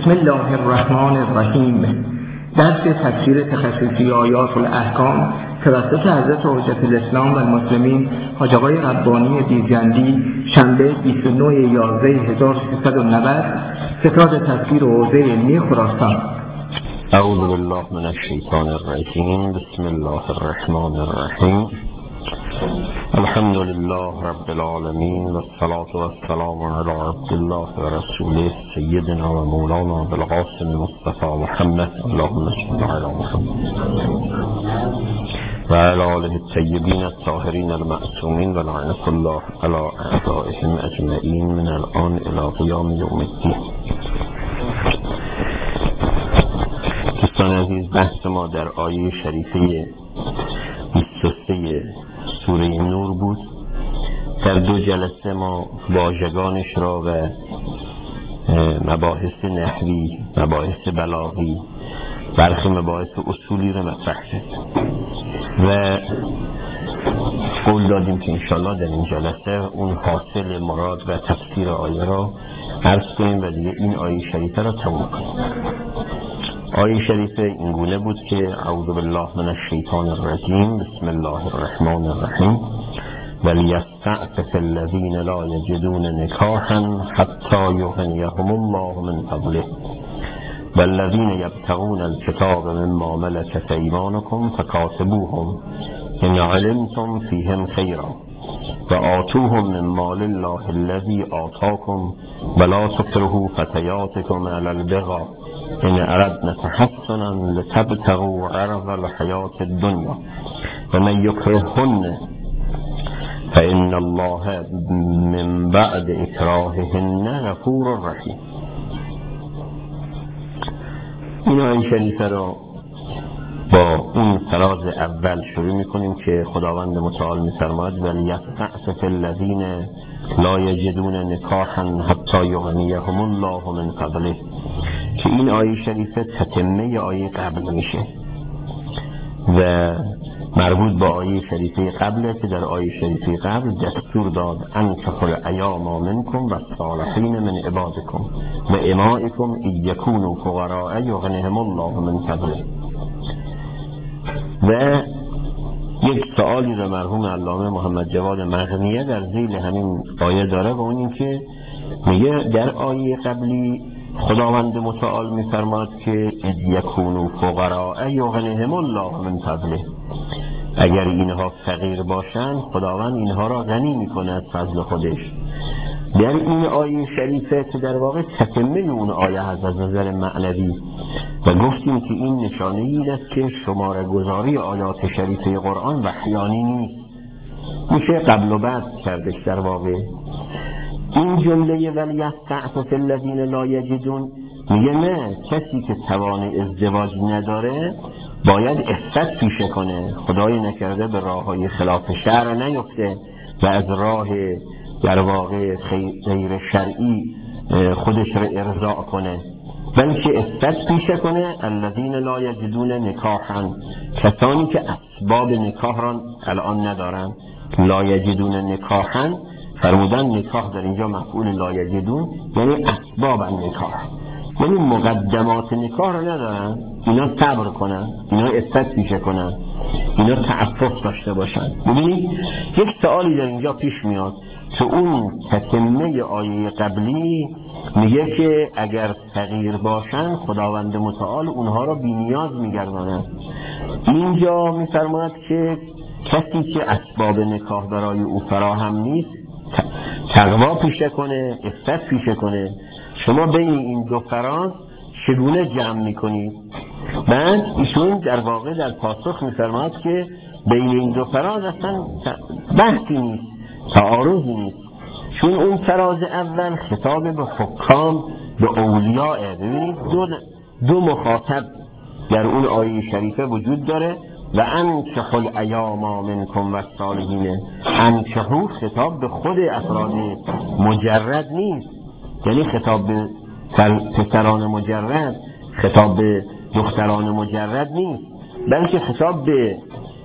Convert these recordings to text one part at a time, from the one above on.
بسم الله الرحمن الرحیم. درس تفسیر تخصصی آیات الاحکام توسط حضرت حجت الاسلام و المسلمین حاج آقای ربانی بیرجندی، شنبه 29/11/1390، ستاد تفسیر حوزه علمی خراسان. اعوذ بالله من الشیطان الرجیم. بسم الله الرحمن الرحیم. الحمد لله رب العالمین و الصلاة و السلام علی عبد الله و رسوله سیدنا و مولانا بالقاسم المصطفى محمد. اللهم صل علی محمد و علی آله الطیبین الطاهرین المعصومین و لعنة الله علی اعدائهم اجمعین من الان الی قیام یوم الدین. دوستان عزیز، بحث ما در آیه شریفه 23 سوره نور بود. در 2 جلسه ما واژگانش را و مباحث نحوی، مباحث بلاغی، برخی مباحث اصولی را مطرح کردیم و قول دادیم که انشالله در این جلسه اون حاصل مراد و تفسیر آیه را عرض کنیم و دیگه این آیه شریفه را تموم کنیم. آیه شریفه اینگونه بود که اعوذ بالله من الشیطان الرجیم. بسم الله الرحمن الرحیم. ولیستعفف الذین لا یجدون نکاحا حتی یغنیهم الله من فضله والذین یبتغون الکتاب مما ملکت ایمانکم فکاتبوهم ان علمتم فیهم خیرا و آتوهم من مال الله الذی آتاکم ولا تکرهوا فتیاتکم علی البغاء ان اردنا تحسنا لتبتغوا عرض الحیاة الدنیا و من یکرههن فإن الله من بعد اکراههن غفور رحیم. این آیه شریفه را با اون فراز اول شروع میکنیم که خداوند متعال میفرماید ولیستعفف الذین لا یجدون نکاحا حتی یغنیهم الله من فضله، که این آیه شریفه تتمه آیه قبل میشه و مربوط با آیه شریفه قبله که در آیه شریفه قبل دستور داد انکحوا الایام منکم و الصالحین من عبادکم و امائکم ان یکونوا فقراء یغنیهم الله من فضله. و یک سوالی را مرحوم علامه محمد جواد مغنیه در ذیل همین آیه داره و اون این که میگه در آیه قبلی خداوند متعال میفرماد که اذ یکونوا فقراء یغنیهم الله من فضله، اگر اینها فقیر باشند خداوند اینها را غنی میکنه از فضل خودش. در این آیه شریفه که در واقع تتمه اون آیه هست از نظر معنوی و گفتیم که این نشانه این است که شماره گذاری آیات شریفه قرآن وحیانی نیست، میشه قبل و بعد کردش. در واقع این جمله ولیستعفف الذین لا یجدون میگه نه، کسی که توان ازدواج نداره باید عفت پیشه کنه، خدای نکرده به راههای خلاف شرع نیفته و از راه در واقع غیر شرعی خودش رو ارضاء کنه، بلکه عفت پیشه کنه. الذین لا یجدون نکاحا، کسانی که اسباب نکاح را الان ندارن. لا یجدون نکاحا فرمودن نکاح در اینجا مفعول لا یجدون یعنی اسباب نکاح، یعنی مقدمات نکاح رو ندارن. اینا صبر کنن، اینا عفت پیشه کنن، اینا تعفف داشته باشن. ببینید یک سوالی در اینجا پیش میاد که اون تتمه آیه قبلی میگه که اگر فقیر باشن خداوند متعال اونها رو بی نیاز میگردانه. اینجا میفرماید که کسی که اسباب نکاح برای او فراهم نیست تقوا پیشه کنه، عفت پیشه کنه. شما بین این دو فراز چگونه جمع میکنید؟ بعد ایشون در واقع در پاسخ میفرماید که بین این دو فراز اصلا بحثی نیست، تعارضی نیست، چون اون فراز اول خطاب به حکام، به اولیاء. ببینید دو مخاطب در اون آیه شریفه وجود داره و انکحوا الایام منکم و الصالحین. انکحوا خطاب به خود افراد مجرد نیست، یعنی خطاب به پسران مجرد، خطاب به دختران مجرد نیست، بلکه خطاب به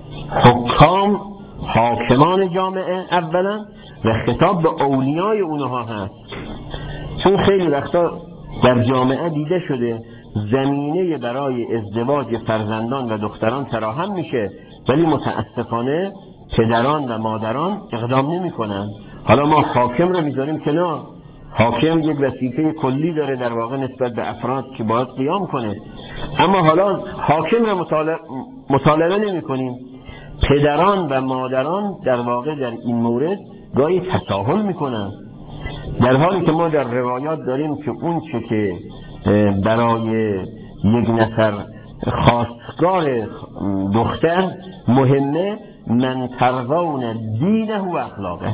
حکام، حاکمان جامعه اولا، و خطاب به اولیای اونها هست. چون خیلی وقتا در جامعه دیده شده زمینه برای ازدواج فرزندان و دختران فراهم میشه، ولی متاسفانه پدران و مادران اقدام نمیکنن. حالا ما حاکم رو میذاریم کنار، حاکم یک وظیفه کلی داره در واقع نسبت به افراد که باید قیام کنه، اما حالا حاکم رو مطالبه نمی کنیم. پدران و مادران در واقع در این مورد گاهی تساهل میکنن، در حالی که ما در روایات داریم که اون چه که برای یک نفر خواستگار دختر مهمه، من ترضون دینه و اخلاقه.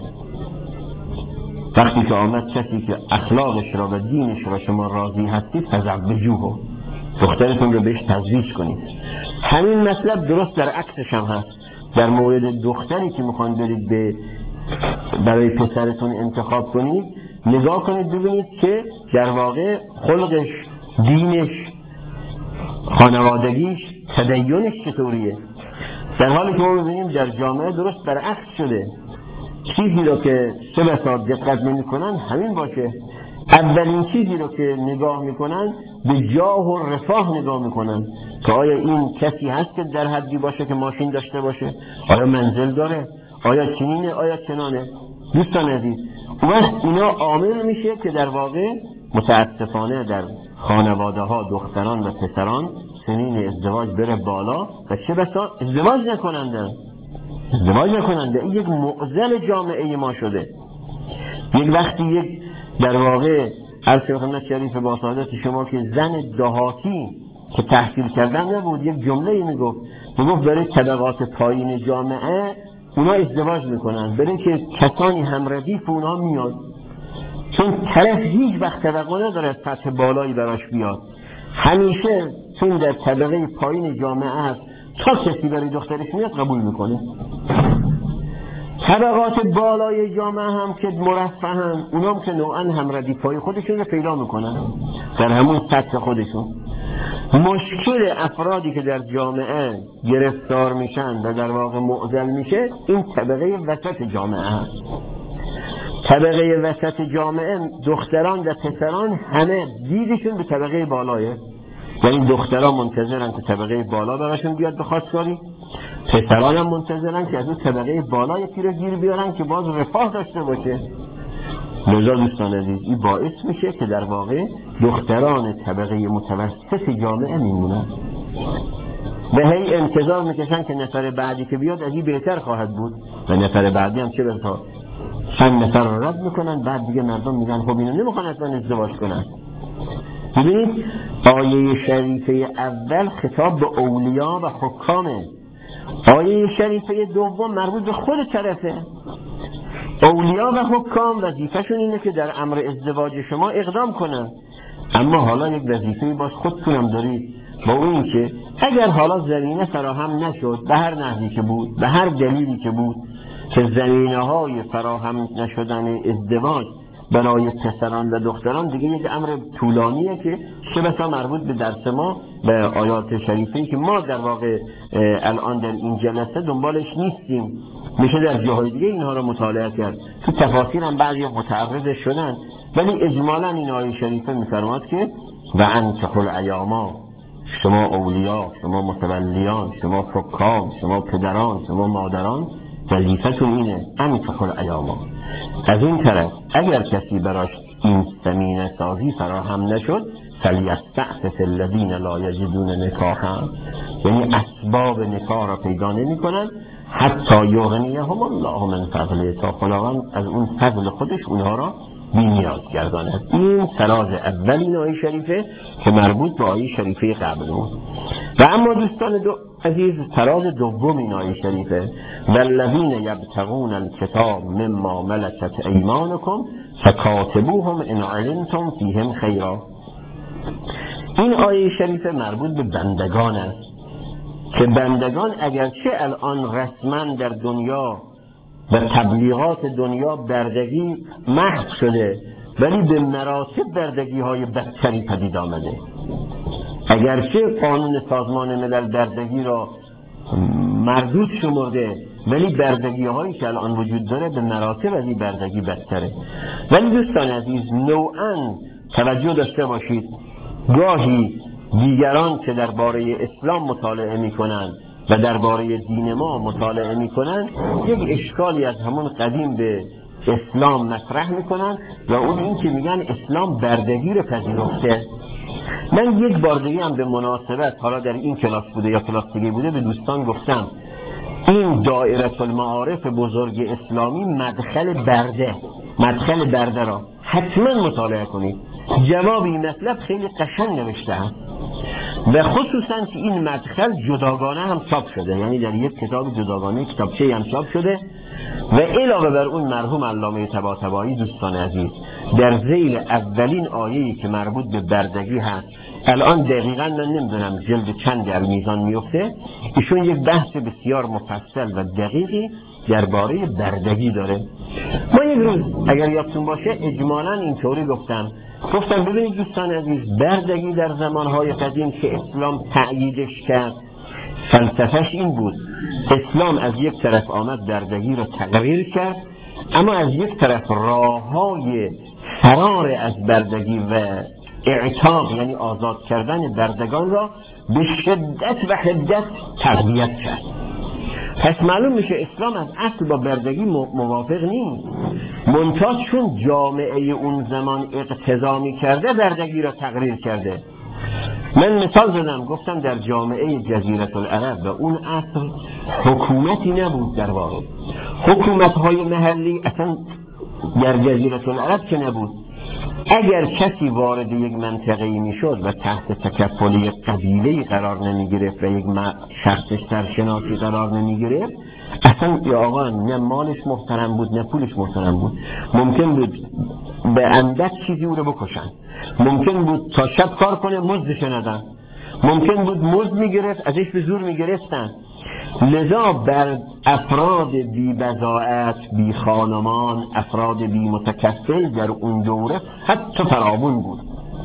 وقتی که آمد کسی که اخلاقش را و دینش را شما راضی هستید، فزوجوه، دخترتون رو بهش تزویج کنید. همین مطلب درست در عکسش هم هست. در مورد دختری که میخوان برید برای پسرتون انتخاب کنید، نگاه کنید ببینید که در واقع خلقش، دینش، خانوادگیش، تدینش چطوریه. در حالی که ما ببینیم در جامعه درست برعکس شده. چیزی رو که سه بسا دقت نمی کنن همین باشه. اولین چیزی رو که نگاه میکنن به جاه و رفاه نگاه میکنن که آیا این کسی هست که در حدی باشه که ماشین داشته باشه، آیا منزل داره، آیا چنینه، آیا چنانه. دوستان عزیز، اون وقت اینا عامل میشه که در واقع متاسفانه در خانواده ها دختران و پسران سنین ازدواج بره بالا و چه بسا ازدواج نکننده. این یک معضل جامعه ما شده. یک وقتی یک در واقع عرض خدمت شریف با سعادت شما که زن دهاتی که تحصیل کردن نبود، یک جمله میگفت برای طبقات پایین جامعه اونا ازدواج میکنن، برای که کسانی هم ردیف اونا میاد، چون طرف هیچ وقت توقع نداره سطح بالایی براش بیاد، همیشه چون در طبقه پایین جامعه هست تا کسی برای دخترش میاد قبول میکنه. طبقات بالای جامعه هم که مرفهن، اونا هم که نوعا هم ردیفای خودشون رو پیدا میکنن در همون سطح خودشون. مشکل افرادی که در جامعه گرفتار میشن و در واقع معضل میشه، این طبقه وسط جامعه هست. طبقه وسط جامعه دختران و پسران همه دیدشون به طبقه بالایه، یعنی دختران منتظرن که طبقه بالا براشون بیاد به خواستگاری، پسران هم منتظرن که از اون طبقه بالا یکی رو گیر بیارن که باز رفاه داشته باشه. لذا دوستان عزیز، این باعث میشه که در واقع دختران طبقه متوسط جامعه میمونن به هی انتظار میکشن که نفر بعدی که بیاد از این بهتر خواهد بود، و نفر بعدی هم چه بسا چند نفر رو رد میکنن، بعد دیگه مردم میگن خب اینو نمیخوان اصلا ازدواج کنن. ببینید آیه شریفه اول خطاب به اولیا و حکامه، آیه شریفه دوم مربوط به خود طرفه. اولیا و حکام وظیفه‌شون اینه که در امر ازدواج شما اقدام کنن، اما حالا یک وظیفه باز خودتونم دارید، با اون که اگر حالا زمینه فراهم نشد به هر نحوی که بود، به هر دلیلی که بود، که زمینه‌های فراهم نشدن ازدواج برای پسران و دختران دیگه یک امر طولانیه که چه بسا مربوط به درس ما، به آیات شریفه‌ای که ما در واقع الان در این جلسه دنبالش نیستیم، میشه در جاهای دیگه اینها رو مطالعه کرد. تو تفاسیر هم بعضی متعرض شدن، ولی اجمالا این آیه شریفه می‌فرماد که و انکحوا الایاما، شما اولیا، شما متولیان، شما حکام، شما پدران، شما مادران، وظیفتون اینه انکحوا الایاما. از این طرف اگر کسی براش این زمینه سازی فراهم نشد، فلیستعفف الذین لا یجدون نکاحا، یعنی اسباب نکاح را پیدا نمی کنن حتی یغنیهم الله من فضله، تا خداوند از اون فضل خودش اونها را بی نیاز گرداند. این تراز اول این آیه شریفه که مربوط به آیه شریفه قبل بود. و اما دوستان عزیز، تراز دوم این آیه شریفه والذین یبتغون الکتاب مما ملکت ایمانکم فکاتبوهم ان علمتم فیهم خیرا. این آیه شریفه مربوط به بندگان است که بندگان اگرچه الان رسما در دنیا و تبلیغات دنیا بردگی محو شده، ولی به مراتب بردگی های بدتری پدید آمده. اگرچه قانون سازمان ملل بردگی را مردود شمرده، ولی بردگی هایی که الان وجود داره به مراتب از این بردگی بدتره. ولی دوستان عزیز، نوعاً توجه داشته باشید گاهی دیگران که درباره اسلام مطالعه میکنند و درباره دین ما مطالعه میکنند یک اشکالی از همون قدیم به اسلام مطرح میکنن و اون این که میگن اسلام بردگی رو پذیرفته. من یک بار دیگه هم به مناسبت حالا در این کلاس بوده یا کلاس دیگه بوده به دوستان گفتم این دایره المعارف بزرگ اسلامی مدخل برده را حتما مطالعه کنید. جواب این مطلب خیلی قشنگ نوشته هست و خصوصا که این مدخل جداگانه هم چاپ شده، یعنی در یک کتاب جداگانه کتابچه هم چاپ شده و علاوه بر اون مرحوم علامه طباطبایی دوستان عزیز در ذیل اولین آیه‌ای که مربوط به بردگی هست، الان دقیقاً من نمیدونم جلد چند در میزان میفته، ایشون یک بحث بسیار مفصل و دقیقی درباره بردگی داره. ما یک روز اگر یادتون باشه اجمالاً اینطوری گفتم ببینید دوستان عزیز، بردگی در زمانهای قدیم که اسلام تأییدش کرد فلسفهش این بود، اسلام از یک طرف آمد بردگی رو تقریر کرد، اما از یک طرف راههای فرار از بردگی و اعتاق یعنی آزاد کردن بردگان را به شدت و حدت تقویت کرد. پس معلوم میشه اسلام از اصل با بردگی موافق نیست، منتها چون جامعه اون زمان اقتضا می‌کرده بردگی را تقریر کرده. من مثال زدم گفتم در جامعه جزیره العرب و اون اصل حکومتی نبود، در واقع حکومت‌های محلی اصلا در جزیره العرب که نبود. اگر کسی وارد یک منطقه‌ای میشد و تحت تکفل یک قبیله‌ای قرار نمی‌گرفت و یک شخص سرشناسی قرار نمی‌گرفت، اصلا یا آقا نه مالش محترم بود نه پولش محترم بود، ممکن بود به اندک چیزی او رو بکشن، ممکن بود تا شب کار کنه مزدش ندن، ممکن بود مزد می‌گرفت ازش به زور می‌گرفتن. لذا بر افراد بی بضاعت، بی خانمان، افراد بی متکفل در اون دوره حتی فراوون بود.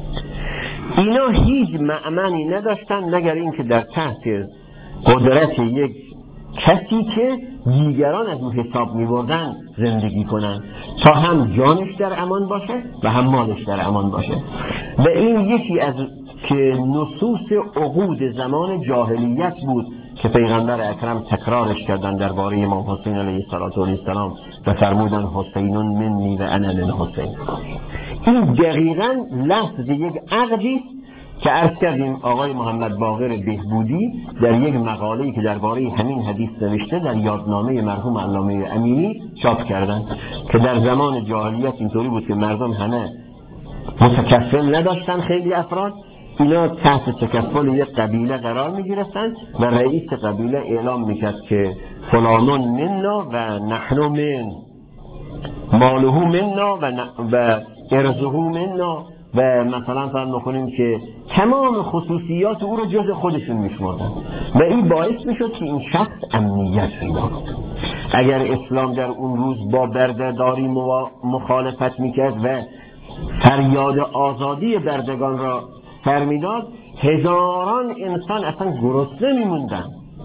اینا هیچ مأمنی نداشتن مگر اینکه در تحت قدرت یک کسی که دیگران از اون حساب می‌بردن زندگی کنن تا هم جانش در امان باشه و هم مالش در امان باشه. و این یکی از که نصوص عقود زمان جاهلیت بود که پیغمبر اکرم تکرارش کردن درباره امام حسین علیه السلام و فرمودن حسینون منی و انا للحسین. این دقیقاً لفظ یک عقدی که عرض کردیم آقای محمد باقر بهبودی در یک مقاله‌ای که درباره همین حدیث نوشته در یادنامه مرحوم علامه امینی چاپ کردن که در زمان جاهلیت اینطوری بود که مردم همه متکفل نداشتن، خیلی افراد اینا تحت تکفل یک قبیله قرار می گرفتن و رئیس قبیله اعلام میکرد که فلانون مننا و نحن من ماله مننا و ارزه مننا و مثلا فرض میکنیم که تمام خصوصیات او رو جز خودشون میشمردن و این باعث میشد که این شخص امنیت پیدا کنه. اگر اسلام در اون روز با بردهداری مخالفت میکرد و فریاد آزادی بردگان را سر میداد، هزاران انسان اصلا گرسنه میموندن،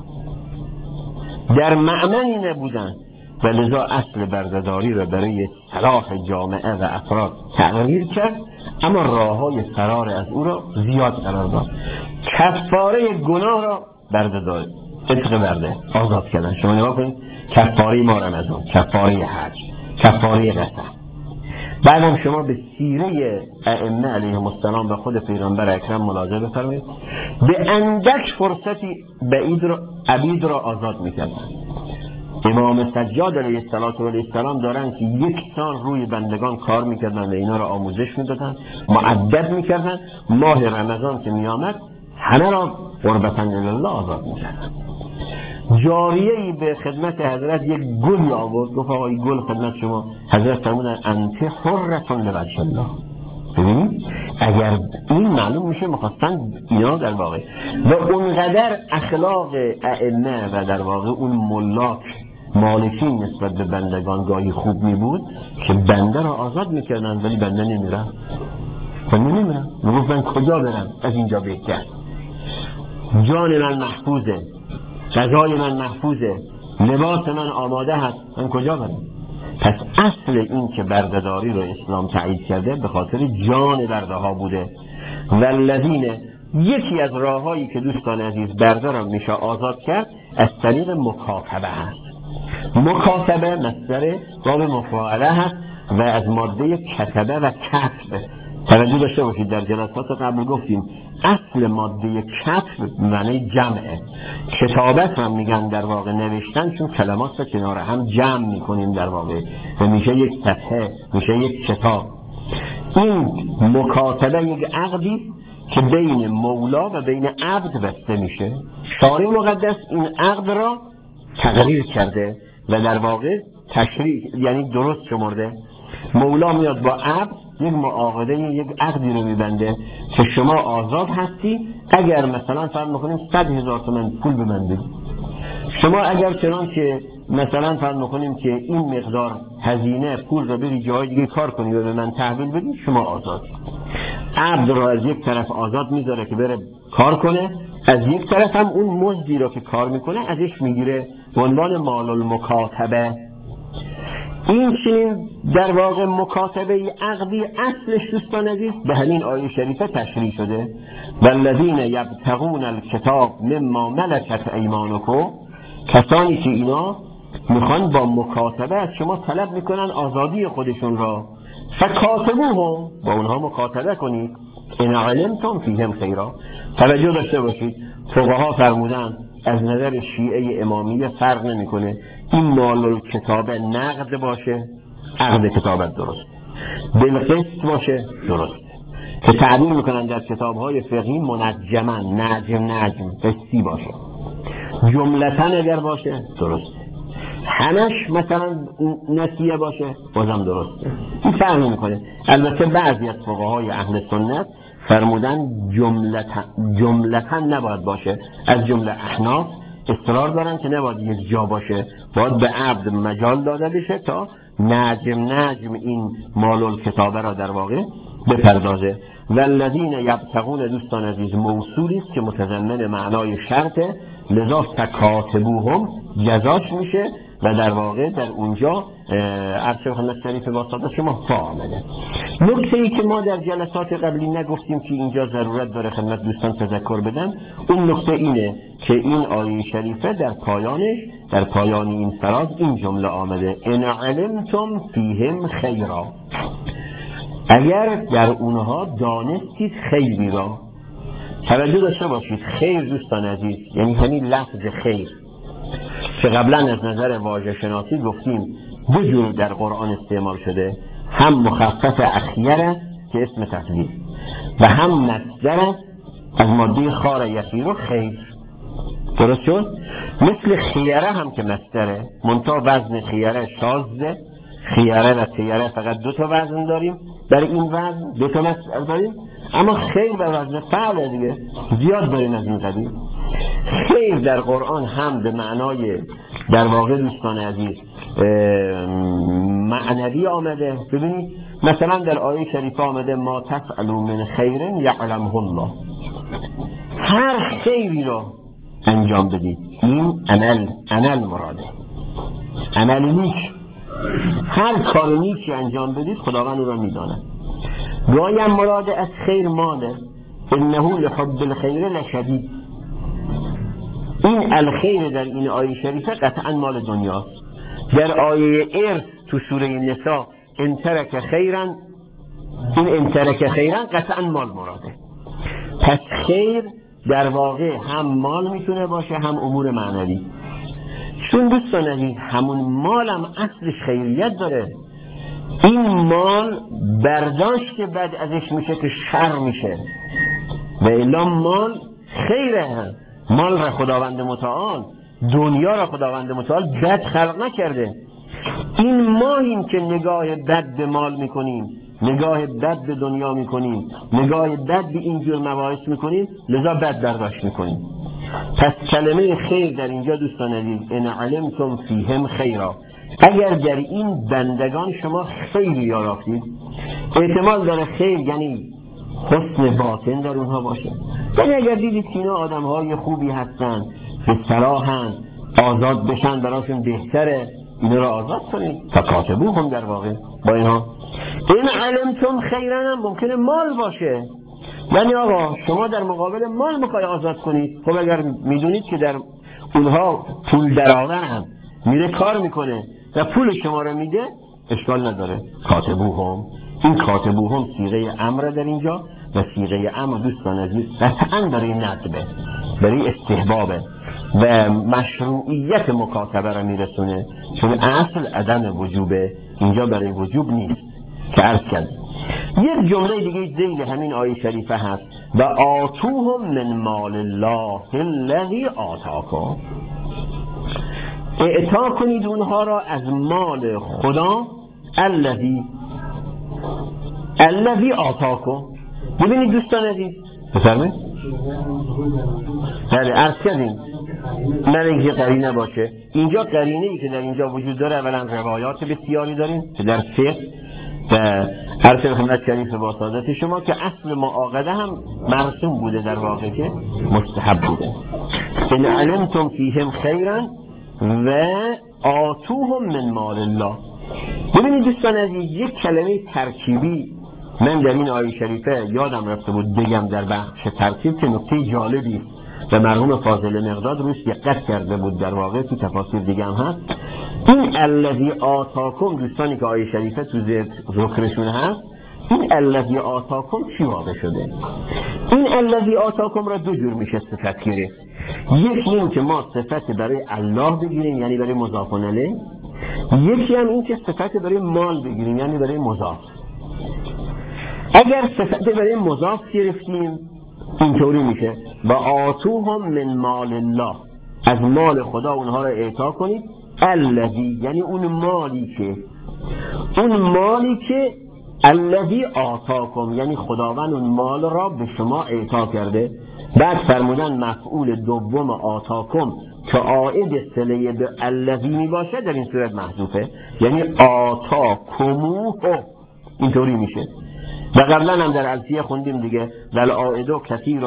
در مأمنی نبودن و لذا اصل بردهداری را برای صلاح جامعه و افراد تغییر کرد، اما راههای فرار از او را زیاد قرار داد. کفاره گناه را بردهداری، عتق برده، آزاد کردن. شما نگاه کنید کفاره ما رمضان، کفاره حج، کفاره قسم. بعدم شما به سیره ائمه علیهم السلام و خود پیغمبر اکرم ملاحظه بفرمایید، به اندک فرصتی عبید را آزاد میکردن. امام سجاد علیه السلام دارن که 1 سال روی بندگان کار میکردن و اینا را آموزش میدادن، معدب میکردن. ماه رمضان که میامد همه را قربتا الله آزاد میکردن. جاریه‌ای به خدمت حضرت یک گل آورد، گفت آقا این گل خدمت شما. حضرت فرمودن انت حرة لوجه الله. ببینید اگر این معلوم میشه مخواستن اینا در واقع و اونقدر اخلاق ائمه و در واقع اون ملاک مالکین نسبت به بندگان گاهی خوب می بود که بنده را آزاد میکردن ولی بنده نمیرم میگفت من کجا برم از اینجا بهتر، جان من محفوظه، غذای من محفوظه، لباس من آماده هست، من کجا برم؟ پس اصل این که بردهداری رو اسلام تایید کرده به خاطر جان برده ها بوده. والذین، یکی از راههایی که دوستان عزیز برده را میشه آزاد کرد از طریق مکاتبه هست. مکاتبه مصدر باب مفاعله هست و از ماده کتبه و کتب. توجه داشته باشید در جلسات قبل گفتیم اصل ماده کتب معنی جمعه. کتابت هم میگن در واقع نوشتن، چون کلمات رو کنار هم جمع میکنیم در واقع و میشه یک صفحه، میشه یک کتاب. این مکاتبه یک عقدی که بین مولا و بین عبد بسته میشه. شارع مقدس این عقد را تقریر کرده و در واقع تشریع، یعنی درست شمرده. مولا میاد با عبد یک معاهده، یک عقدی رو میبنده که شما آزاد هستی اگر مثلا فرض میکنیم 100,000 تومان پول به من بدید. شما اگر چنان که مثلا فرض میکنیم که این مقدار هزینه پول رو بری جای دیگه کار کنی و به من تحویل بدی، شما آزاد. عبد رو از یک طرف آزاد میذاره که بره کار کنه، از یک طرف هم اون مزدی رو که کار میکنه ازش میگیره به عنوان مال المکاتبه. این چنین در واقع مکاتبه عقدی اصلش دوستان عزیز به همین آیه شریفه تشریح شده. والذین یبتغون الکتاب مما ملکت ایمانکم، کسانی که اینا میخوان با مکاتبه از شما طلب میکنن آزادی خودشون را، فکاتبوهم، با اونها مکاتبه کنید، ان علمتم فیهم خیرا. توجه داشته باشید فقها فرمودن از نظر شیعه امامیه فرق نمیکنه این مال الکتابه نقد باشه، عقد کتابت درست، بالقسط باشه درست، که تعبیر میکنن در کتابهای فقهی منجما، نجم قسطی باشه، جملتن اگر باشه درست، همش مثلا نسیه باشه بازم درسته. این فرق نمیکنه. البته بعضی از فقهای اهل سنت فرمودن جملتن نباید باشه، از جمله احناف اصرار دارن که نباید یک جا باشه، باید به عبد مجال داده بشه تا نجم این مال الکتابه را در واقع بپردازه. والذین یبتغون دوستان عزیز موصولی است که متضمن معنای شرطه، لذا فکاتبوهم جزاش میشه و در واقع در اونجا عرض خدمت شریف واسطه شما فا آمده. نکته ای که ما در جلسات قبلی نگفتیم که اینجا ضرورت داره خدمت دوستان تذکر بدم، اون نکته اینه که این آیه شریفه در پایانش، در پایان این فراز این جمله آمده ان علمتم فیهم خیرا، اگر در اونها دانستید خیری را. توجه داشته باشید خیر دوستان عزیز یعنی همین لفظ خیر که قبلا از نظر واژه شناسی گفتیم دو جور در قرآن استعمال شده، هم مخفف اخیره که اسم تفضیل و هم مصدر از ماده خار یخیر خیر. درست شد؟ مثل خیره هم که مصدره، منتها وزن خیره شازده، خیره و سیره فقط دو تا وزن داریم، در این وزن دو تا مصدر داریم، اما خیر به وزن فعل دیگه زیاد داریم از این قبیل. خیر در قرآن هم به معنای در واقع دوستان عزیز معنوی آمده. ببینید مثلا در آیه شریفه آمده ما تفعلوا من خیر یعلمه الله، هر خیری رو انجام بدید، این عمل مراده، عمل نیک، هر کار نیکی انجام بدید خداوند رو میداند. گاهی هم مراد از خیر ماله، انه لحب الخیر لشدید. این الخیر در این آیه شریفه قطعا مال دنیاست. در آیه ارث تو سوره نساء ان ترک خیرا، این ان ترک خیرا قطعا مال مراده. پس خیر در واقع هم مال میتونه باشه هم امور معنوی. چون دوستان عزیز همون مال هم اصلش خیریت داره، این مال برداشت که بعد ازش میشه که شر میشه، و الا مال خیره. مال را خداوند متعال، دنیا را خداوند متعال بد خلق نکرده. این ماییم که نگاه بد به مال میکنیم، نگاه بد به دنیا میکنیم، نگاه بد به اینجور مباحث میکنیم، لذا بد برداشت میکنیم. پس کلمه خیر در اینجا دوستان عزیز ان علمتم فیهم خیرا، اگر در این بندگان شما خیری یافتید، احتمال داره خیر یعنی حسن باطن در اونها باشه، یعنی اگر دیدید که اینا آدمهای خوبی هستن، به صلاحن، آزاد بشن براشون بهتره، اینا رو آزاد کنید. فکاتبوهم در واقع با اینها. این علمتم خیرا هم ممکنه مال باشه، یعنی آقا شما در مقابل مال میخوای آزاد کنید، خب اگر میدونید که در اونها پول درآورن میره کار میکنه و پول شما رو میده، اشکال نداره. کاتبوهم، این کاتبوهم صیغه امر در اینجا و صیغه امر دوستان عزیز قطعا برای ندبه، برای استحبابه و مشروعیت مکاتبه رو میرسونه، چون اصل عدم وجوبه، اینجا برای وجوب نیست که عرض کرد. یک جمله دیگه ذیل همین آیه شریفه هست و آتوهم من مال الله الذی آتاکم، اعطا کنید اونها را از مال خدا الذی آتاکم. ببینید دوستان عزیز بفرمایید. بله عرض کردیم من اینکه قرینه باشه، اینجا قرینه ای که در اینجا وجود داره اولا روایات بسیاری داریم که در فقه و عرض خدمت شریف با سعادت شما که اصل معاقده هم مرسوم بوده در واقع که مستحب بوده. ان علمتم فیهم خیرا و آتوهم من مال الله. ببینید دوستان عزیز یک کلمه ترکیبی من در این آیه شریفه یادم رفته بود بگم در بخش ترکیب که نکته جالبی و مرحوم فاضل مقداد روش دقت کرده بود، در واقع تو تفاسیر دیگه هم هست. این الذی آتاکم دوستانی که آیه شریفه تو ذکرشون هست، این الذی آتاکم چی واقع شده؟ این الذی آتاکم را دو جور میشه صفت گرفت. یکی این که ما صفت برای الله بگیریم یعنی برای مضاف الیه، یکی هم این که صفت برای مال بگیریم یعنی برای مضاف. اگر صفت برای مضاف گرفتیم اینطوری میشه و آتوهم من مال الله، از مال خدا اونها را اعطا کنید. الذی یعنی اون مالی که الذی آتاکم یعنی خداوند اون مال را به شما اعطا کرده. بعد فرمودن مفعول دوم آتاکم که عائد صله به الذی می باشه در این صورت محذوفه، یعنی آتاکموه اینطوری میشه. و قبلا هم در الفیه خوندیم دیگه ول عائدو کثیر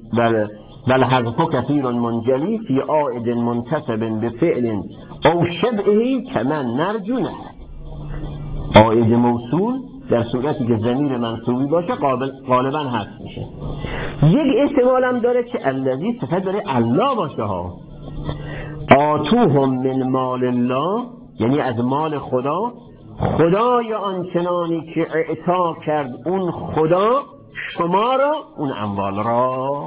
ول حذف کثیر منجلی فی عائد منتسب بفعل او شبهه کمن نرجونه. عائد موصول در صورتی که ضمیر منصوبی باشه غالبا حذف میشه. یک احتمال هم داره که الذی صفت برای الله باشه ها. آتوهم من مال الله یعنی از مال خدا، خدای آنچنانی که اعطا کرد اون خدا شما را اون اموال را.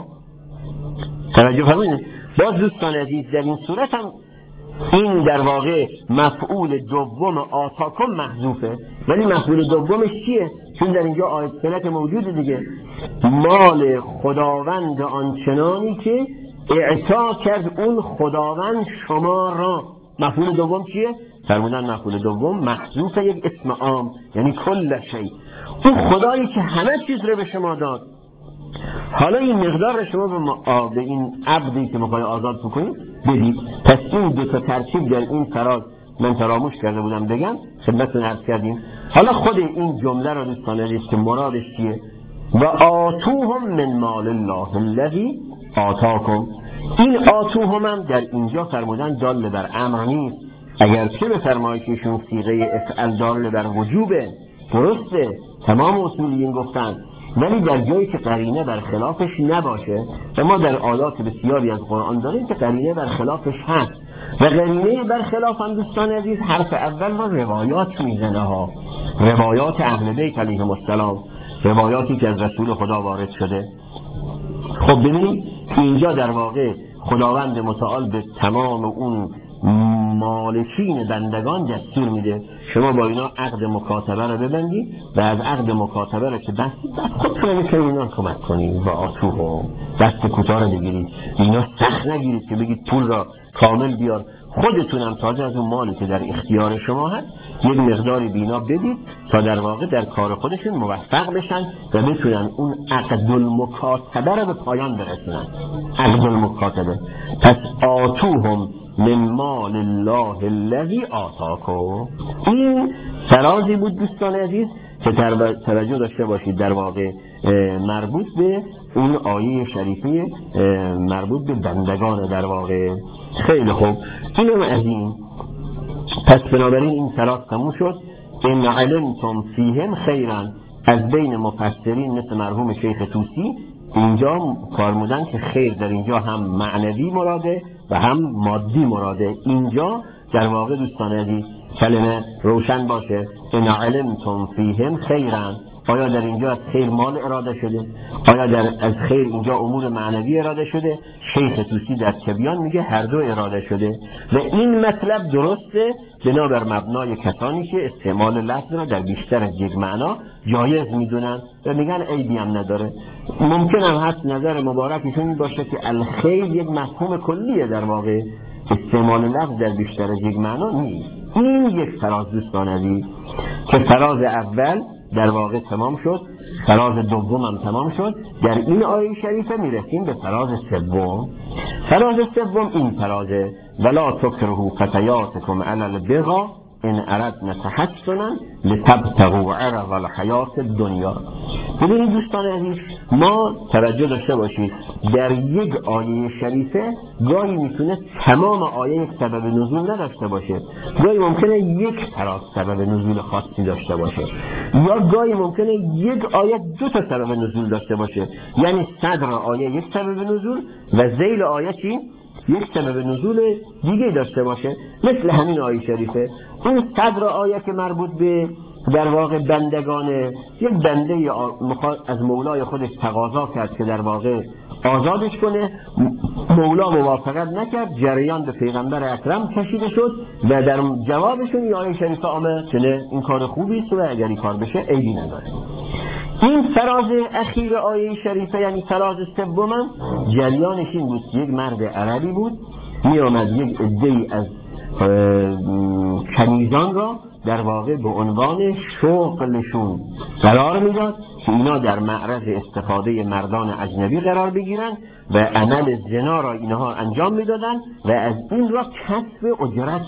توجه فرمایید. باز دوستان عزیز در این صورت هم این در واقع مفعول دوم آتاکم محذوفه، ولی مفعول دومش چیه؟ چون در اینجا آیت سنت موجوده دیگه، مال خداوند آنچنانی که اعطا کرد اون خداوند شما را. مفعول دوم چیه؟ فرمودن مفعول دوم محذوف یک اسم عام یعنی کل شیء، اون خدایی که همه چیز رو به شما داد. حالا این مقدار رو شما به این عبدی که میخوای آزاد بکنید بدید. پس این دو تا ترکیب در این فراز من فراموش کرده بودم بگم، خدمتتون عرض کردیم. حالا خود این جمله رو دوستان عزیز که مرادش چیه؟ و آتوهم من مال الله الذی آتاکم. این آتوهم هم در اینجا فرمودن دال بر امر نیست، اگرچه به فرمایششون صیغه افعل دال بر وجوبه، درسته، تمام اصولیین گفتن، ولی در جایی که قرینه بر خلافش نباشه و ما در آیات بسیاری از قرآن داریم که قرینه بر خلافش هست و قرینه بر خلاف هم دوستان عزیز حرف اول رو روایات میزنه ها، روایات اهل بیت علیهم السلام، روایاتی که از رسول خدا وارد شده. خب ببینید اینجا در واقع خداوند متعال به تمام اون مالکین بندگان دستور میده شما با اینا عقد مکاتبه رو ببندید و از عقد مکاتبه رو که بستید خودتون که اینا کمک کنید و آتوه دست کوتاه رو بگیرید، اینا سخت نگیرید که بگید پول را کامل بیار، خودتونم تازه از اون مالی که در اختیار شما هست یک مقداری بینا بدید تا در واقع در کار خودشون موفق بشن و بتونن اون عقد المکاتبه رو به پایان برسونن. عقد المکاتبه. پس آتوهم من مال الله الذی آتاکم. این فرازی بود دوستان عزیز که توجه داشته باشید در واقع مربوط به اون آیه شریفه مربوط به بندگان در واقع. خیلی خوب، اینم از این. پس بنابراین این تراز تموم شد. ان علمتم فیهم خیرا، از بین مفسرین مثل مرحوم شیخ طوسی اینجا فرمودن که خیر در اینجا هم معنوی مراده و هم مادی مراده. اینجا در واقع دوستان عزیز کلمه روشن باشه، ان علمتم فیهم خیرا، آیا در اینجا از خیر مال اراده شده؟ آیا از خیر اینجا امور معنوی اراده شده؟ شیخ طوسی در تبیان میگه هر دو اراده شده و این مطلب درسته بنابر مبنای کسانی که استعمال لفظ را در بیشتر از یک معنا جایز میدونن و میگن عیبی هم نداره. ممکن هم هست نظر مبارکشون باشه که الخیر یک مفهوم کلیه، در واقع استعمال لفظ در بیشتر از یک معنا نیست. این یک فراز دوستان عزیز که فراز اول در واقع تمام شد، فراز دوم هم تمام شد. در این آیه شریفه میرسیم به فراز سوم. فراز سوم این فرازه ولا تکرهوا فتیاتکم علی البغا ان اردنا تحسنا لتبتغوا عرض الحیات الدنیا. ببینید دوستان عزیز، ما توجه داشته باشید در یک آیه شریفه گاهی میتونه تمام آیه یک سبب نزول نداشته باشه، گاهی ممکنه یک فراز سبب نزول خاصی داشته باشه، یا گاهی ممکنه یک آیه دو تا سبب نزول داشته باشه. یعنی صدر آیه یک سبب نزول و ذیل آیه چی؟ یک سبب نزول دیگه داشته باشه. مثل همین آیه شریفه، اون صدر آیه که مربوط به در واقع بندگانه، یک بنده از مولای خودش تقاضا کرد که در واقع آزادش کنه، مولا موافقت نکرد، جریان به پیغمبر اکرم کشیده شد و در جوابشون این آیه شریفه آمد که نه این کار خوبی است و اگر این کار بشه عیبی نداره. این فراز اخیر آیه شریفه یعنی فراز سوم جریانش این بود که یک مرد عربی بود می آمد یک عده‌ای از کنیزان را در واقع به عنوان شغلشون قرار میداد که اینا در معرض استفاده مردان اجنبی قرار بگیرن و عمل زنا را اینها انجام میدادن و از این را کسب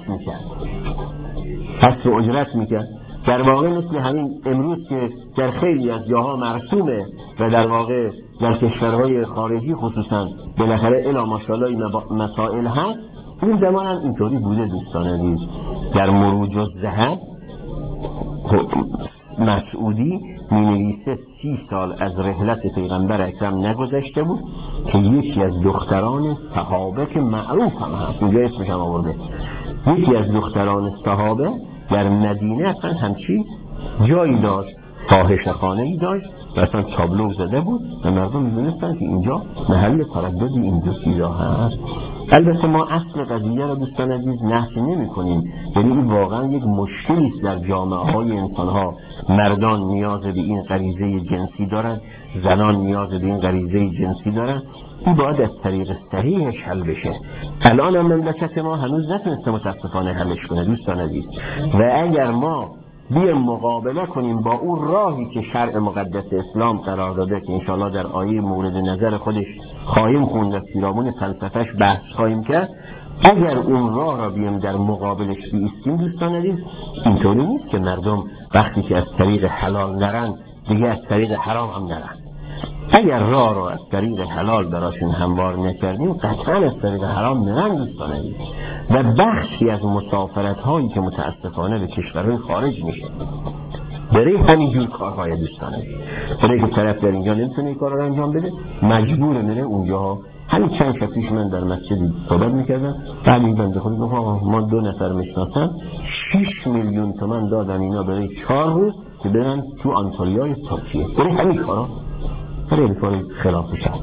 اجرت میکرد. در واقع مثل همین امروز که در خیلی از جاها مرسومه و در واقع در کشورهای خارجی خصوصا بالاخره الا ماشاءالله این مسائل هست. اون زمان هم اینطوری بوده دوستان عزیز. در مروج الذهب مسعودی می‌نویسه 30 سال از رحلت پیغمبر اکرم نگذشته بود که یکی از دختران صحابه که معروف هم هست، اینجا اسمش هم آورده، یکی از دختران صحابه در مدینه اصلا همچی جایی داشت، فاحشه‌خانه‌ای داشت و اصلا تابلو زده بود و مردم می‌دونستن که اینجا محل تردد این دو چیزا هست. البته ما اصل قضیه را دوستان عزیز نحس نمی‌کنیم، یعنی این واقعا یک مشکلی است در جامعه‌های انسان‌ها. مردان نیاز به این غریزه جنسی دارن، زنان نیاز به این غریزه جنسی دارن. این باید از طریق صحیحش حل بشه. الان هم مملکت ما هنوز نتونسته متاسفانه حلش کنه دوستان عزیز. و اگر ما بیایم مقابله کنیم با اون راهی که شرع مقدس اسلام قرار داده که انشاءالله در آیه مورد نظر خودش خواهیم خوند و پیرامون فلسفه‌اش بحث خواهیم کرد، اگر اون راه را بیایم در مقابلش بیستیم دوستان عزیز، اینطوری نیست که مردم وقتی که از طریق حلال نرن دیگه از طریق حرام هم نرن. اگر راه رو از طریق حلال براشون هموار نکردیم قطعا از طریق حرام نرن دوستان عزیز. و بخشی از مسافرت هایی که متاسفانه به کشورهای خارج میشه برای همینجور کارهای دوستان عزیز، برای که طرف در اینجا نمیتونه این کار رو انجام بده مجبور میره اونجاها. همین چند شب پیش من در مسجدی صحبت میکردم، همین بنده خود گفت ما 2 نفر میشناسم 6 میلیون تومان دادن اینا برای 4 روز که برن تو آنتالیای ترکیه برای همین کارا، برای کار خلاف شد.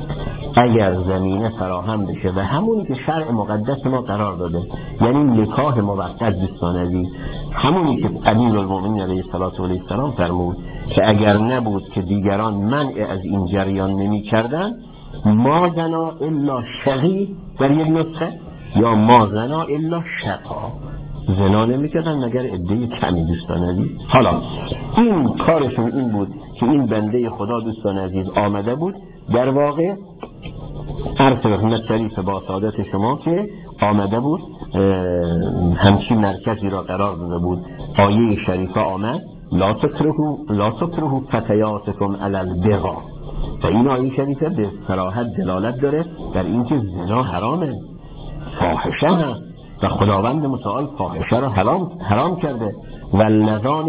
اگر زمینه فراهم بشه و همونی که شرع مقدس ما قرار داده، یعنی نکاح موقت دوستان عزیز، همونی که امیرالمومنین علیه السلام فرمود که اگر نبود که دیگران منع از این جریان نمی کردن ما زنا الا شقی در یک نسخه، یا ما زنا الا شقا، زنا نمی کردن مگر عده کمی دوستان عزیز. حالا این کارشون این بود که این بنده خدا دوستان عزیز آمده بود در واقع عرض خدمت شریف با سعادت شما که آمده بود همچین مرکزی را قرار داده بود. آیه شریفه آمد لا تکرهوا فتیاتکم علی البغا و این آیه شریفه به صراحت دلالت داره در اینکه زنا حرامه، فاحشه هست، و خداوند متعال فاحشه را حرام کرده. واللذان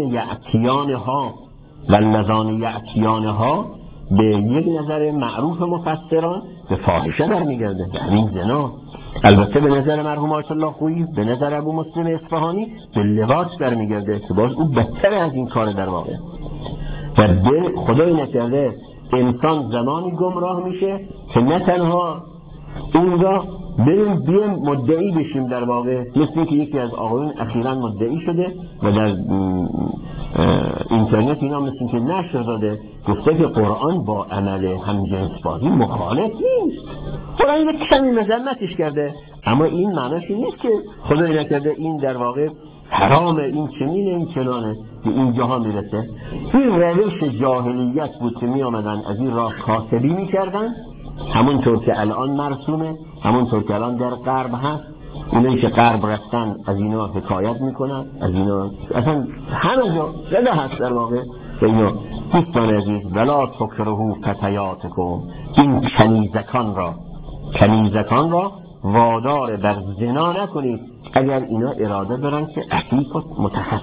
یأتیانها به یک نظر معروف مفسران به فاحشه برمیگرده، یعنی زنا. البته به نظر مرحوم آیت الله خویی، به نظر ابو مسلم اصفهانی به لواط برمیگرده که باز او بهتر از این کار در واقع. و خدای نکرده انسان زمانی گمراه میشه که نه تنها اون را بیم مدعی بشیم در واقع، مثل که یکی از آقایون اخیراً مدعی شده و در اینترنت اینا مثل که نشر داده، گفته که قرآن با عمل همجنسبازی مخالف نیست. قرآن یک کمی مذمتش کرده، اما این معناش نیست که خدای نکرده این در واقع حرامه، این چنینه، این چنانه، به این جاها میرسه. این روش جاهلیت بود که می آمدن از این راه کاسبی میکردن، همونطور که الان مرسومه، همونطور که الان در غرب هست. اونایی که غرب رفتن از اینا حکایت میکنن، از اینا اصلا همه جا زده هست در واقع به اینا. دوستان عزیز، ولا تکرهوا فتیاتکم، این کنیزکان را وادار بر زنا نکنید اگر اینا اراده دارن که عفیف و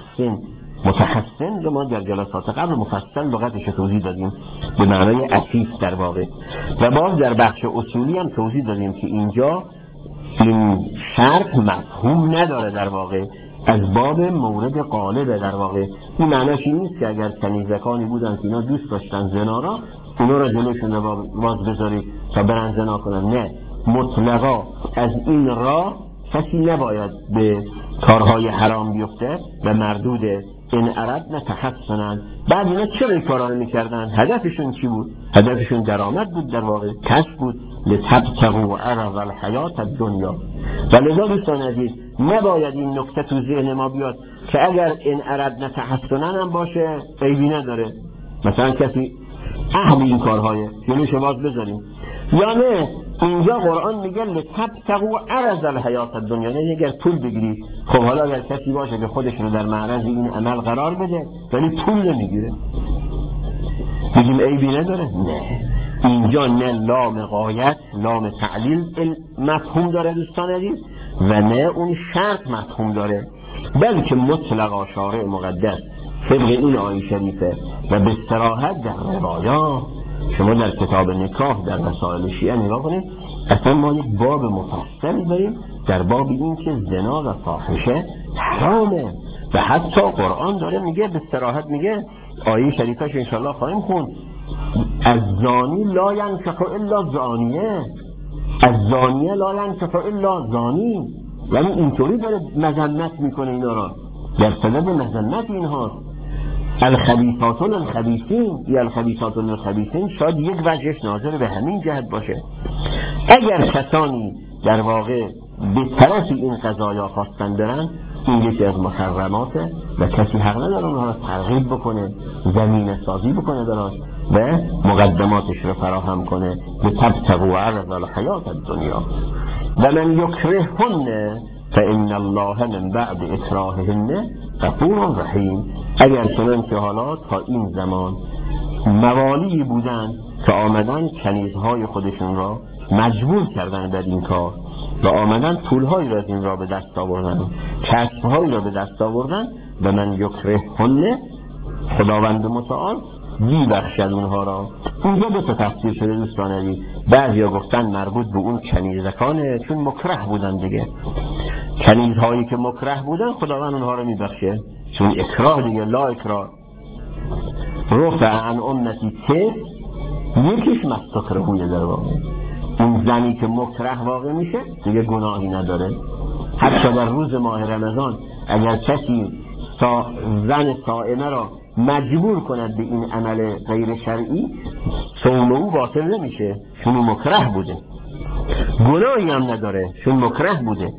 متحسن رو ما در جلسات قبل مفصل لغتش توضیح دادیم به معنای عفیف در واقع. و باز در بخش اصولی هم توضیح دادیم که اینجا این شرط مفهوم نداره در واقع، از باب مورد غالبه در واقع. این معناش این نیست که اگر کنیزکانی بودن که اینا دوست داشتن زنا را، اونا را جلوشون باز بذارید تا برن زنا کنن. نه، مطلقا از این راه کسی نباید به کارهای حرام بیفته و مردود این اردن تحسنن. بعد اینا چرا این کارا رو میکردن؟ هدفشون چی بود؟ هدفشون درآمد بود در واقع، کسب بود. لتبتغوا عرض الحیات الدنیا. ولذا دوستان عزیز نباید این نکته تو ذهن ما بیاد که اگر این اردن تحسنن هم باشه عیبی نداره، مثلا کسی اهل این کارهای جلوش باز بذاریم. یا نه، اینجا قرآن میگه لتبتغوا عرض الحیات الدنیا، یعنی اگر پول بگیرید. خب حالا اگر کسی باشه که خودش رو در معرض این عمل قرار بده ولی پول نمیگیره، بگیم عیبی نداره؟ نه، اینجا نه لام غایت، لام تعلیل مفهوم داره دوستان عزیز، و نه اون شرط مفهوم داره، بلکه مطلقا شارع مقدس طبق این آیه شریفه و به صراحت در روایات. شما در کتاب نکاح در مسائل شیعه نگاه کنید، اصلا ما یک باب مفصل داریم در باب این که زنا و فاحشه حرامه، و حتی قرآن داره میگه به صراحت، میگه آیه شریفش انشالله خواهیم خوند، از زانی لا ینکح الا زانیه، از زانیه لا ینکح الا زانی. یعنی اینطوری داره مذمت میکنه اینا را، در صدد مذمت اینهاست. الخبیثات للخبیثین یا الخبیثات للخبیثین شاید یک وجهش ناظر به همین جهت باشه. اگر کسانی در واقع به طرف این قضایا خواستن برن، این یکی از محرماته و کسی حق نداره اونها را ترغیب بکنه، زمینه سازی بکنه براش و مقدماتش رو فراهم کنه. به تبتغوا عرض الحیات الدنیا و من یکرههن فإن الله من بعد اکراههن غفور رحیم. اگر چنانچه حالات تا این زمان موالی بودن که آمدن کنیزهای خودشون را مجبور کردن در این کار و آمدن پولهایی را از این را به دست آوردن، کسبهایی را به دست آوردن، و من یکرههن، خداوند متعال میبخشد اونها را. اینجا دو تا تفسیر شده دوستان عزیز. بعضیا گفتن مربوط به اون کنیزکانه چون مکره بودن دیگه، کنیزهایی که مکره بودن خداوند اونها را میبخشه چون اکراه دیگه، لا اکراه. رفع عن امتی که یکیش مستکرهویه در واقع، اون زنی که مکره واقع میشه دیگه گناهی نداره. حتی در روز ماه رمضان اگر کسی زن صائمه را مجبور کند به این عمل غیر شرعی، صوم او باطل نمیشه چون مکره بوده، گناهی هم نداره چون مکره بوده.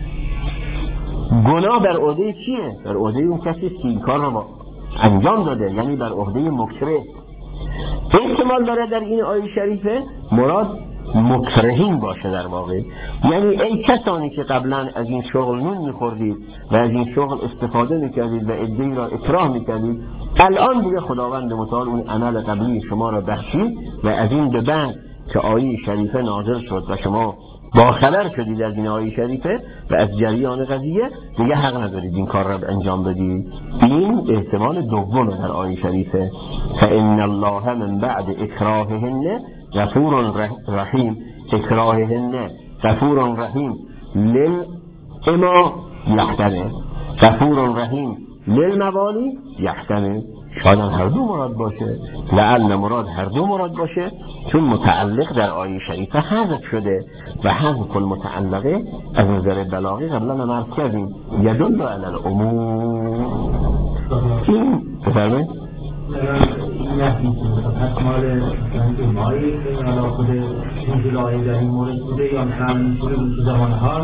گناه بر عهده کیه؟ بر عهده اون کسی که این کار را انجام داده، یعنی بر عهده مکره. احتمال داره در این آیه شریفه مراد مکرهین باشه در واقع، یعنی ای کسانی که قبلا از این شغل نون میخوردید و از این شغل استفاده میکردید و عده‌ای را اکراه میکردید، الان دیگه خداوند متعال اون عمل قبلی شما را بخشید و از این به بعد که آیه شریفه نازل شد و شما با خبر شدید از این آیه شریفه و از جریان قضیه، دیگه حق ندارید این کار را انجام بدید. این احتمال دوم در آیه شریفه، فإن الله من بعد اکراههن غفور رحیم. اکراههن غفور رحیم للإما یحتمل، غفور رحیم للموالی یحتمل. شاید هر دو مراد باشه، لعل مراد هر دو مراد باشه، چون متعلق در آیه شریفه حذف شده و حذف المتعلقه از نظر بلاغی قبلا هم عرض کردیم یدل علی العموم. این بفرمایید این احتمال مایی که علا خود نزول آیه در این مورد بوده یا مثلا تو زمان ها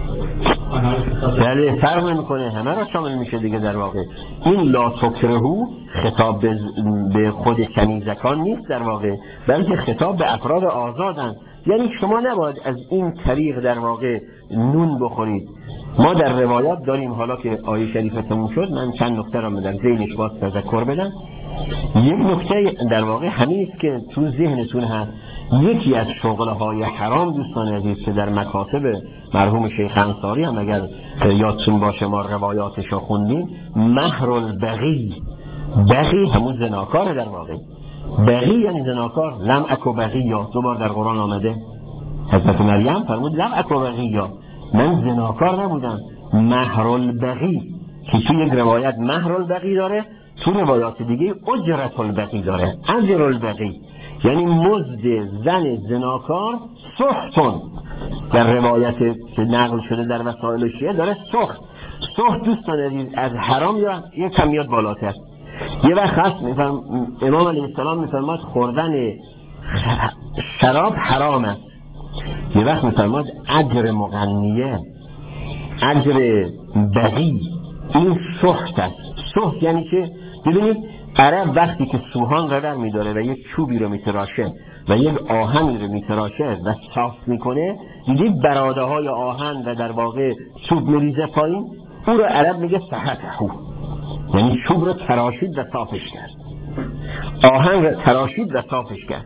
بله فرق نمیکنه، همه را شامل میشه دیگه. در واقع این لا تکرهو خطاب به خود کنیزکان نیست در واقع، بلکه خطاب به افراد آزادن. یعنی شما نباید از این طریق در واقع نون بخورید. ما در روایات داریم، حالا که آیه شریفه تموم شد من چند نکته را در ذیلش باز تذکر بدم. یک نکته در واقع همین است که تو ذهنتون هست، یکی از شغلهای حرام دوستان عزیز که در مکاتب مرحوم شیخ انصاری هم اگر یادتون باشه ما روایاتش رو خوندیم، مهر البغی. بغی همون زناکار در واقع، بغی یعنی زناکار. لم اکو بغی یا دو بار در قرآن آمده، حضرت مریم فرمود لم اکو بغی یا، من زناکار نبودم. مهر البغی که تو یک روایت مهر البغی داره، تو روایات دیگه اجرت البغی داره، اجر البغی یعنی مزد زن زناکار سختون. در روایت که نقل شده در وسائل شیعه داره سخت. سخت دوستان عزیز از حرام یا یک کمیات بالاتر. یه وقت هست امام علیه السلام میفرماد خوردن شراب حرام است، یه وقت میفرماد اجر مغنیه، اجر بغی این سخت است. سخت یعنی که ببینید عرب وقتی که سوهان را در میداره و یک چوبی رو میتراشه و یک آهنی رو میتراشه و صاف میکنه، دیدید براده های آهن و در واقع چوب میریزه پایین، اون رو عرب میگه سحتهو، یعنی چوب رو تراشید و صافش کرد، آهن رو تراشید و صافش کرد.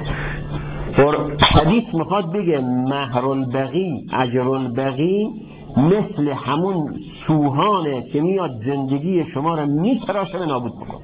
حدیث میخواد بگه مهر البغی اجر البغی مثل همون سوهانه که میاد زندگی شما رو میتراشه و نابود بکن.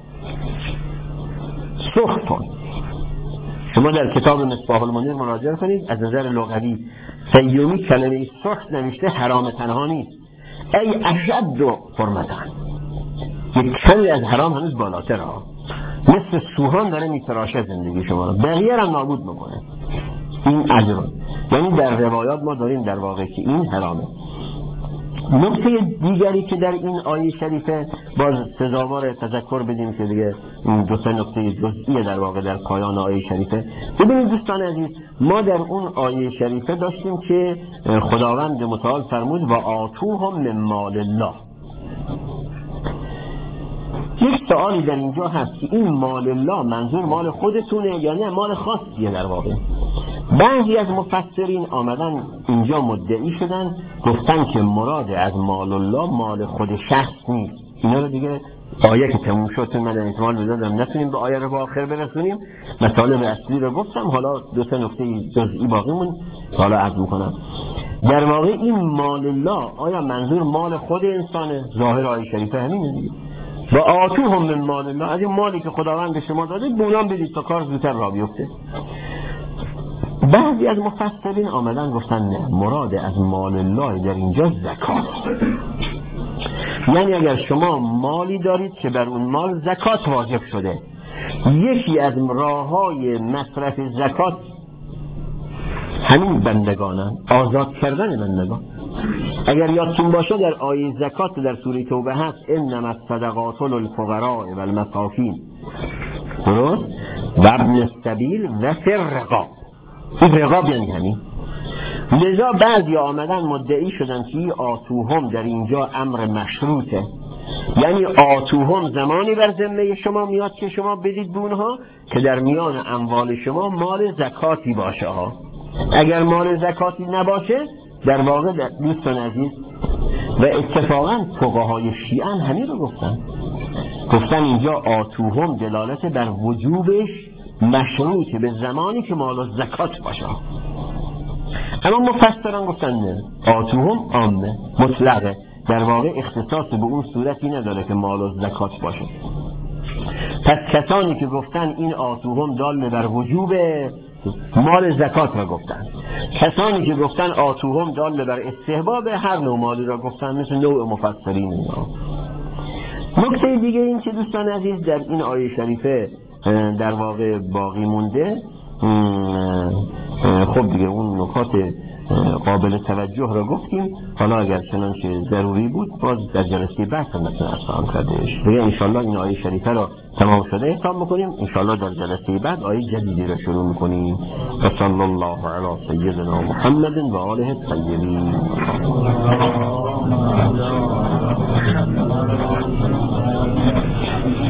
سختون. شما در کتاب مصباح المنیر مراجعه کنید، از نظر لغوی سیومی کلمه سخت نوشته حرام تنها نیست، ای اشد و حرمتن، یک کمی از حرام هنوز بالاتر ها، مثل سوهان داره میتراشه زندگی شما رو، بقیه رو نابود میکنه. این اجر، یعنی در روایات ما داریم در واقع که این حرامه. نکته دیگری که در این آیه شریفه باز سزاوار تذکر بدیم که دیگه دو سه نکته جزئی در واقع در پایان آیه شریفه. ببینید دوستان عزیز، ما در اون آیه شریفه داشتیم که خداوند متعال فرمود و آتوهم من مال الله. یک سوالی در اینجا هست که این مال الله منظور مال خودتونه یا نه مال خاصیه در واقع. بعضی از مفسرین آمدن اینجا مدعی شدن گفتن که مراد از مال الله مال خود شخص نیست. اینا رو دیگه آیه که تموم شد من احتمال میدادم نتونیم به آیه رو به آخر برسونیم، مطالب اصلی رو گفتم، حالا دو سه نکته جزئی باقیمون حالا عرض میکنم. در واقع این مال الله آیا منظور مال خود انسانه؟ ظاهر آیه شریفه همینه دیگه. و آتوهم من مال الله، از این مالی که خداوند به شما داده به اونام بدید تا کار زودتر راه بیفته. بعضی از مفسرین آمدن گفتن نه، مراد از مال الله در اینجا زکات. یعنی اگر شما مالی دارید که بر اون مال زکات واجب شده، یکی از راههای مصرف زکات همین بندگانن، آزاد کردن بندگان. اگر یادتون باشه در آیه زکات در سوره توبه هست انما الصدقات للفقراء والمساکین، درست؟ و ابن السبیل و فی الرقاب. این رقاب یعنی همین. لذا بعضی آمدن مدعی شدن که آتوهم در اینجا امر مشروطه، یعنی آتوهم زمانی بر ذمه شما میاد که شما بدید به اونها که در میان اموال شما مال زکاتی باشه ها. اگر مال زکاتی نباشه در واقع دوستان عزیز و اتفاقا فقهای شیعه همین رو گفتن اینجا آتوهم دلالت بر وجوبش مشروط به زمانی که مال زکات باشه. اما مفسران گفتن نه، آتوهم عامه مطلقه، در واقع اختصاص به اون صورتی نداره که مال و زکات باشه. پس کسانی که گفتن این آتوهم دال بر وجوب مال زکات را گفتن، کسانی که گفتن آتوهم دال بر استحباب هر نوع مالی را گفتن، مثل نوع مفسرین اینا. نکته دیگه این که دوستان عزیز در این آیه شریفه در واقع باقی مونده، خب دیگه اون نکات قابل توجه را گفتیم، حالا اگر چنانچه ضروری بود باز در جلسه بعد هم مثلا اصلا کردهش دیگه. انشالله این آیه شریفه را تمام شده حساب میکنیم، انشالله در جلسه بعد آیه جدیدی را شروع میکنیم. و صلی الله علی سیدنا محمد و آله الطاهرین.